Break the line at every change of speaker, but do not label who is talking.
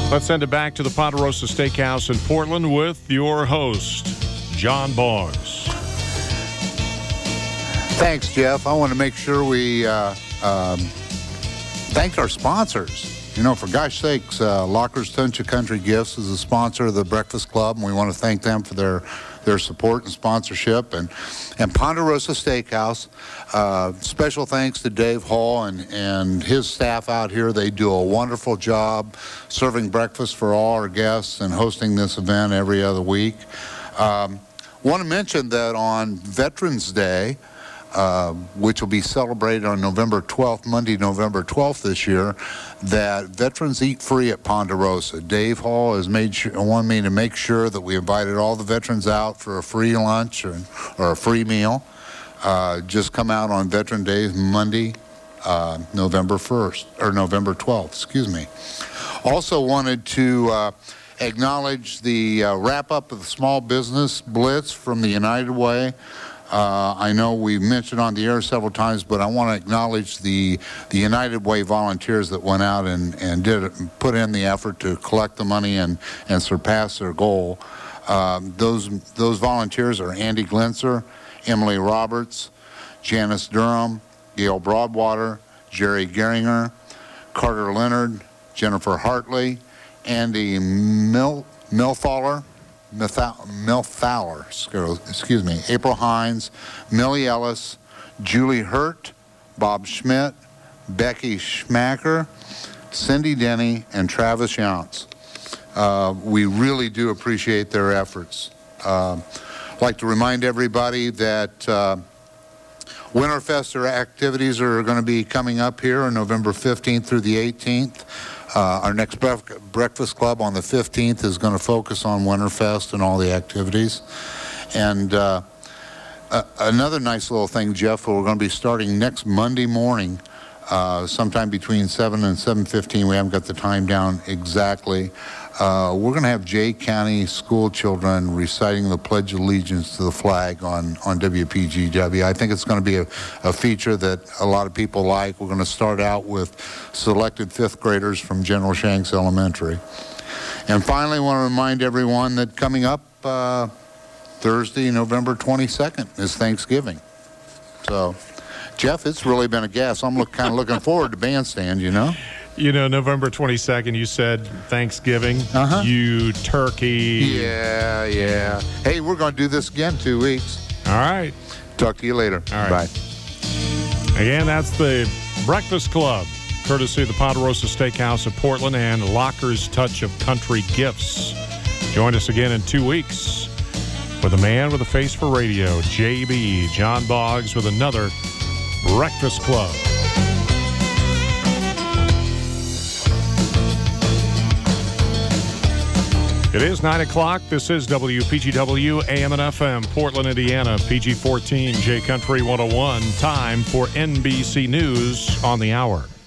Let's send it back to the Ponderosa Steakhouse in Portland with your host, John Boggs.
Thanks, Jeff. I want to make sure we thank our sponsors. You know, for gosh sakes, Lockers Touch of Country Gifts is a sponsor of the Breakfast Club, and we want to thank them for their support and sponsorship. And Ponderosa Steakhouse, special thanks to Dave Hall and his staff out here. They do a wonderful job serving breakfast for all our guests and hosting this event every other week. Want to mention that on Veterans Day, which will be celebrated on November 12th, Monday, November 12th this year, that veterans eat free at Ponderosa. Dave Hall has wanted me to make sure that we invited all the veterans out for a free lunch or a free meal. Just come out on Veteran Day, Monday, November 1st, or November 12th, excuse me. Also wanted to acknowledge the wrap-up of the Small Business Blitz from the United Way. I know we've mentioned on the air several times, but I want to acknowledge the United Way volunteers that went out and put in the effort to collect the money and surpass their goal. Those volunteers are Andy Glenser, Emily Roberts, Janice Durham, Gail Broadwater, Jerry Geringer, Carter Leonard, Jennifer Hartley, Andy Milthaler, excuse me, April Hines, Millie Ellis, Julie Hurt, Bob Schmidt, Becky Schmacker, Cindy Denny, and Travis Younts. We really do appreciate their efforts. I'd like to remind everybody that Winterfest activities are going to be coming up here on November 15th through the 18th. Our next Breakfast Club on the 15th is going to focus on Winterfest and all the activities. And another nice little thing, Jeff, we're going to be starting next Monday morning, sometime between 7 and 7:15. We haven't got the time down exactly. We're going to have Jay County school children reciting the Pledge of Allegiance to the flag on WPGW. I think it's going to be a feature that a lot of people like. We're going to start out with selected fifth graders from General Shanks Elementary. And finally, I want to remind everyone that coming up Thursday, November 22nd is Thanksgiving. So, Jeff, it's really been a gas. I'm kind of looking forward to Bandstand, you know?
You know, November 22nd, you said Thanksgiving.
Uh-huh.
You turkey.
Yeah. Hey, we're going to do this again 2 weeks.
All right.
Talk to you later.
All right.
Bye.
Again, that's the Breakfast Club, courtesy of the Ponderosa Steakhouse of Portland and Lockers Touch of Country Gifts. Join us again in 2 weeks with a man with a face for radio, JB, John Boggs, with another Breakfast Club. It is 9 o'clock. This is WPGW AM and FM, Portland, Indiana, PG-14, J Country 101. Time for NBC News on the hour.